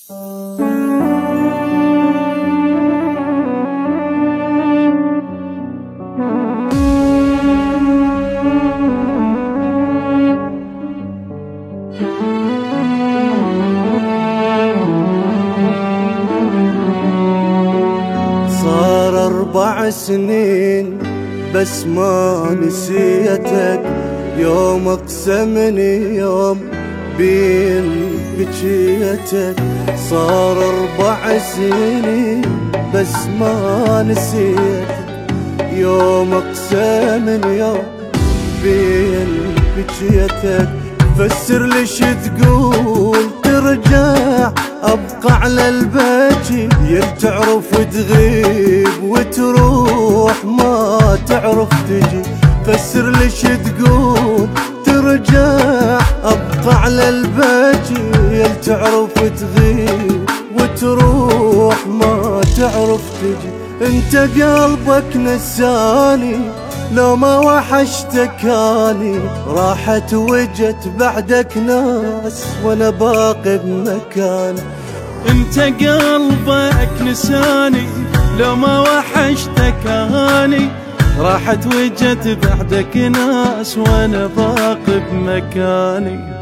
صار 4 سنين بس ما نسيتك، يوم اقسمني يوم بين بجيتك. صار 4 سنين بس ما نسيتك، يوم اقسمني يوم بين بجيتك. فسر ليش تقول ترجع ابقى على البكي، تعرف تغيب وتروح ما تعرف تجي. فسر ليش تقول ترجع ابقى على البكي، تعرف تغيب وتروح ما تعرف تجي. انت قلبك نساني لو ما وحشتك اني، راحت وجت بعدك ناس وانا باقي بمكاني. انت قلبك نساني لو ما وحشتك اني، راحت وجت بعدك ناس وانا باقي بمكاني.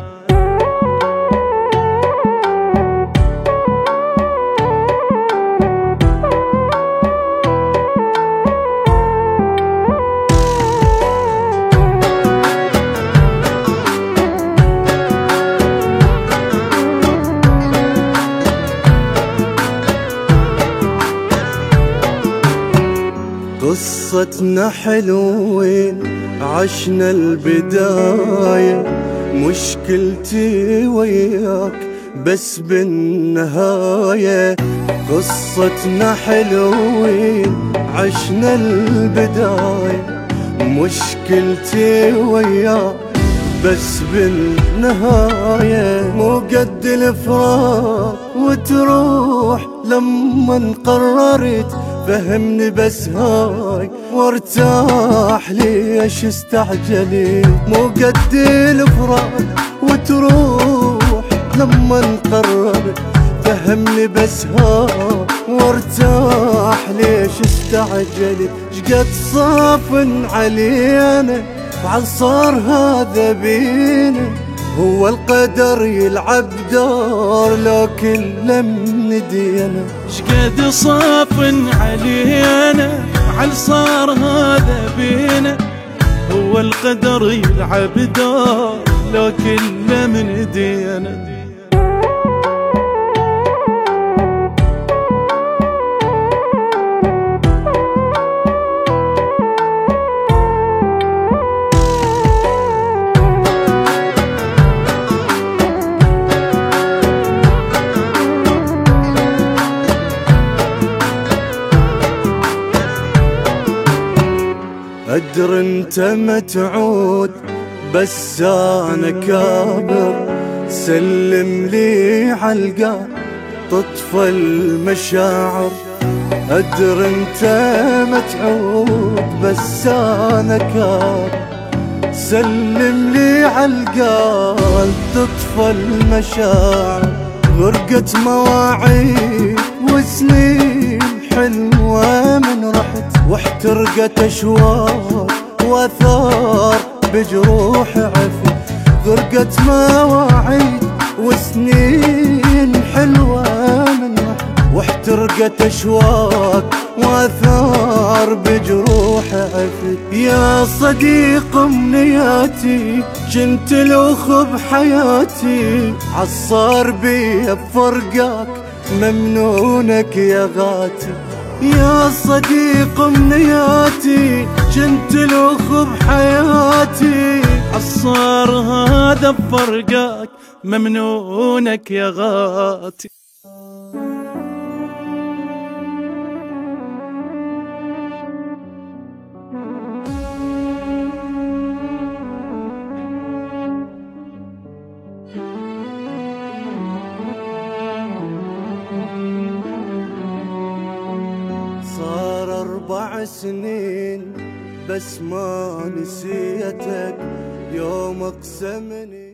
قصتنا حلوين عشنا البداية، مشكلتي وياك بس بالنهاية. قصتنا حلوين عشنا البداية، مشكلتي وياك بس بالنهاية. مو قد الفراق وتروح لما قررت، فهمني بس هاي وارتاح ليش استعجلت. مو قد الفراق وتروح لما قررت، فهمني بس هاي وارتاح ليش استعجلت. شقد صافن علينا وعالصار هذا بينا، هو القدر يلعب دور لو كله من دينا. شقد صافن علينا وعل صار هذا بينا، هو القدر يلعب دور لو كله من دينا. أدر انت متعود بس انا كابر، سلم لي علقة تطفى المشاعر. أدر انت متعود بس انا كابر، سلم لي علقة تطفى المشاعر. غرقت مواعيد وسنين حلوة من رحت، واحترقت اشواق واثار بجروح عفت. غرقت مواعيد وسنين حلوة من رحت، واحترقت اشواق واثار بجروح عفت. يا صديق امنياتي جنت الاخ بحياتي، عالصار بي بفرقك ممنونك يا غاتي. يا صديق امنياتي جنت الاخ بحياتي، عالصار هذا بفرقك ممنونك يا غاتي. صار 4 سنين بس ما نسيتك، يوم اقسمني